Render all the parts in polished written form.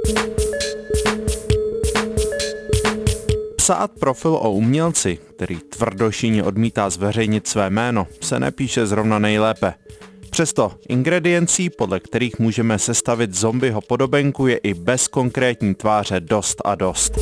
Psát profil o umělci, který tvrdošíjně odmítá zveřejnit své jméno, se nepíše zrovna nejlépe. Přesto ingrediencí, podle kterých můžeme sestavit zombieho podobenku, je i bez konkrétní tváře dost a dost.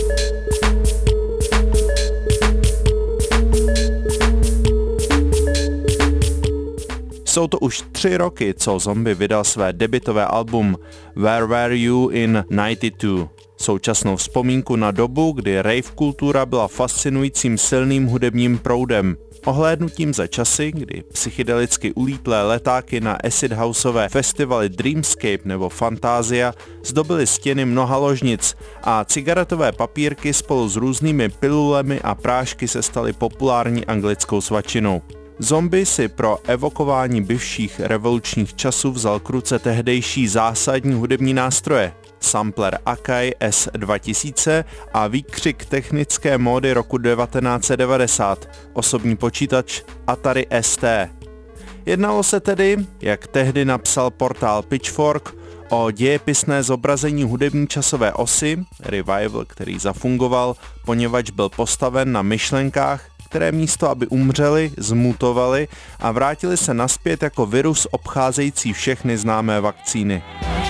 Jsou to už 3 roky, co Zombie vydal své debutové album Where Were You in 92. Současnou vzpomínku na dobu, kdy rave kultura byla fascinujícím silným hudebním proudem. Ohlédnutím za časy, kdy psychedelicky ulítlé letáky na acid houseové festivaly Dreamscape nebo Fantasia zdobily stěny mnoha ložnic a cigaretové papírky spolu s různými pilulemi a prášky se staly populární anglickou svačinou. Zombie si pro evokování běžších revolučních časů vzal k ruce tehdejší zásadní hudební nástroje, sampler Akai S2000 a výkřik technické módy roku 1990, osobní počítač Atari ST. Jednalo se tedy, jak tehdy napsal portál Pitchfork, o dějepisné zobrazení hudební časové osy, revival, který zafungoval, poněvadž byl postaven na myšlenkách, které místo, aby umřeli, zmutovali a vrátili se nazpět jako virus obcházející všechny známé vakcíny.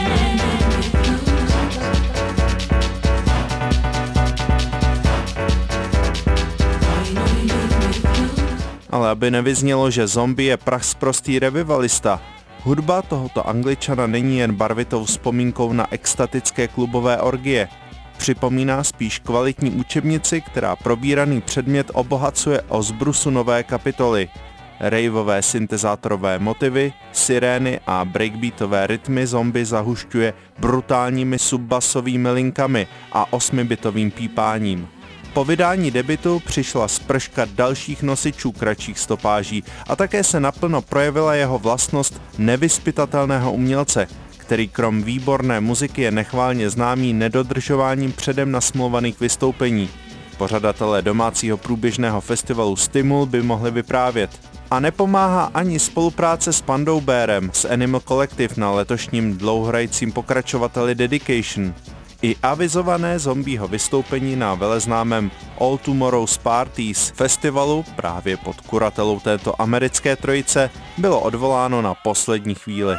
Ale aby nevyznělo, že Zombie je prachsprostý revivalista, hudba tohoto Angličana není jen barvitou vzpomínkou na extatické klubové orgie. Připomíná spíš kvalitní učebnici, která probíraný předmět obohacuje o zbrusu nové kapitoly. Raveové syntezátorové motivy, sirény a breakbeatové rytmy Zombie zahušťuje brutálními subbasovými linkami a 8bitovým pípáním. Po vydání debutu přišla sprška dalších nosičů kratších stopáží a také se naplno projevila jeho vlastnost nevyzpytatelného umělce, který krom výborné muziky je nechválně známý nedodržováním předem nasmluvaných vystoupení. Pořadatelé domácího průběžného festivalu Stimul by mohli vyprávět. A nepomáhá ani spolupráce s Pandou Bearem z Animal Collective na letošním dlouhohrajícím pokračovateli Dedication. I avizované Zombieho vystoupení na veleznámém All Tomorrow's Parties festivalu právě pod kuratelou této americké trojice bylo odvoláno na poslední chvíli.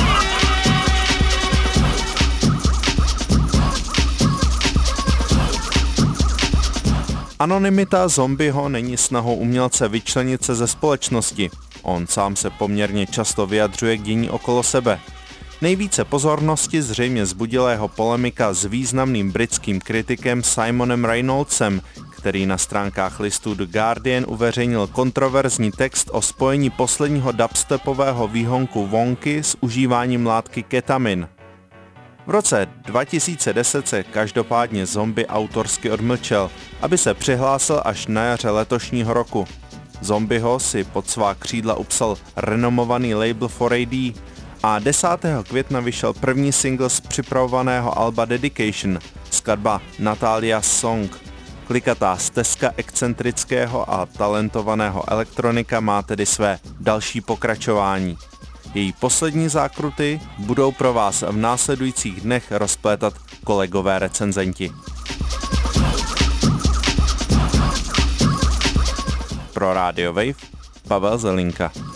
Anonymita Zombieho není snahou umělce vyčlenit se ze společnosti. On sám se poměrně často vyjadřuje k dění okolo sebe. Nejvíce pozornosti zřejmě vzbudila jeho polemika s významným britským kritikem Simonem Reynoldsem, který na stránkách listu The Guardian uveřejnil kontroverzní text o spojení posledního dubstepového výhonku Wonky s užíváním látky ketamin. V roce 2010 se každopádně Zombie autorsky odmlčel, aby se přihlásil až na jaře letošního roku. Zombieho si pod svá křídla upsal renomovaný label 4AD a 10. května vyšel první single z připravovaného alba Dedication, skladba Natalia's Song. Klikatá stezka excentrického a talentovaného elektronika má tedy své další pokračování. Její poslední zákruty budou pro vás v následujících dnech rozplétat kolegové recenzenti. Pro Radio Wave Pavel Zelinka.